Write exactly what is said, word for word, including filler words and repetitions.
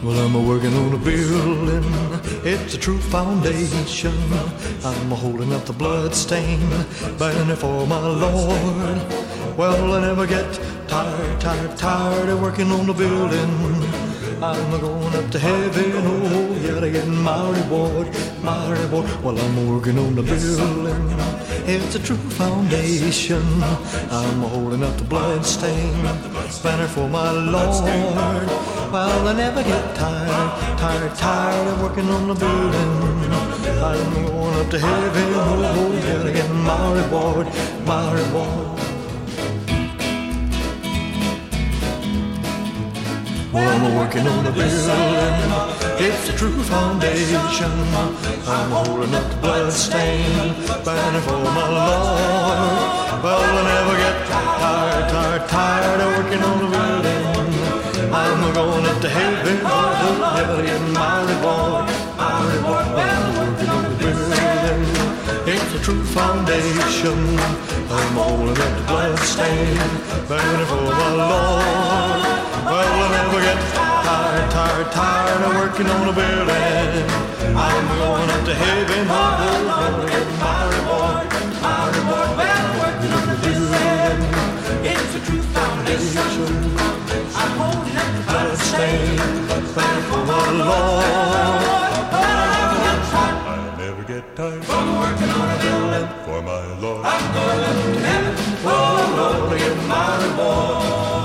Well, I'm a working on a building, it's a true foundation. I'm a holding up the blood stain, banner for my Lord. Well, I never get tired, tired, tired of working on the building. I'm a going up to heaven, oh, yeah, to get my reward, my reward. Well, I'm working on the building, it's a true foundation. I'm a holding up the blood stain, banner for my Lord. Well, I never get tired, tired, tired of working on the building. I'm going up to heaven, oh, yeah, to get my reward, my reward. Well, I'm working on the building, it's a true foundation. I'm holding up the blood stain, banner for my Lord. Well, I never get tired, tired, tired of working on the building. I'm going up to heaven, oh, yeah, get my reward, my reward. I'm working on the building, it's a true foundation. I'm holding up the blood stain, banner for my Lord. Well, I never get tired, tired, tired of working on a building. I'm going up to heaven, oh, oh, to get my reward, my reward. Well, working on the building, it's a true foundation. I'm holding up the blood stain, banner for my Lord. I never get tired from working on a building for my Lord. I'm going up to heaven, oh, Lord, to get my reward.